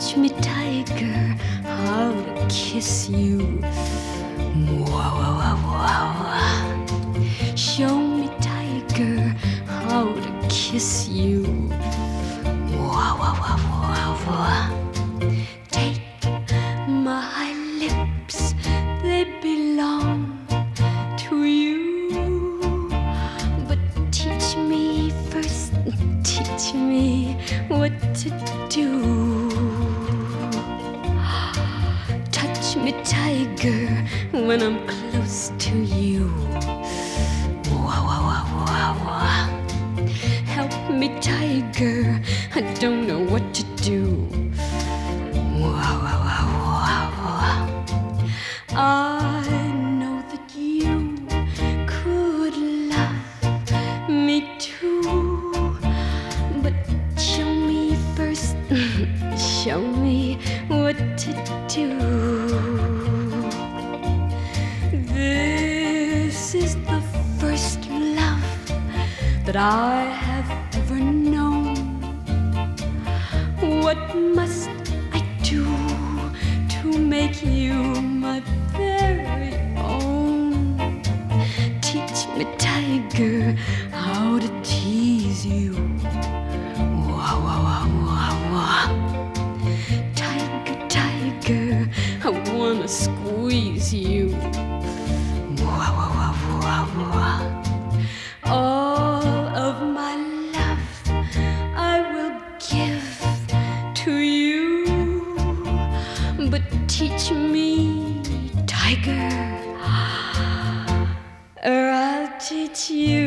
Teach me, tiger, how to kiss you. Show me, tiger, how to kiss you. Take my lips, they belong to you. But teach me first, teach me what to do. Touch me, tiger, when I'm close to you. Help me, tiger, I don't know what to do. I know that you could love me too, but show me first, show me what to do. This is the first love that I have ever known. What must I do to make you my very own? Teach me, tiger, how to tease you. Tiger, tiger, I wanna squeeze you. All of my love I will give to you, but teach me, tiger, or I'll teach you.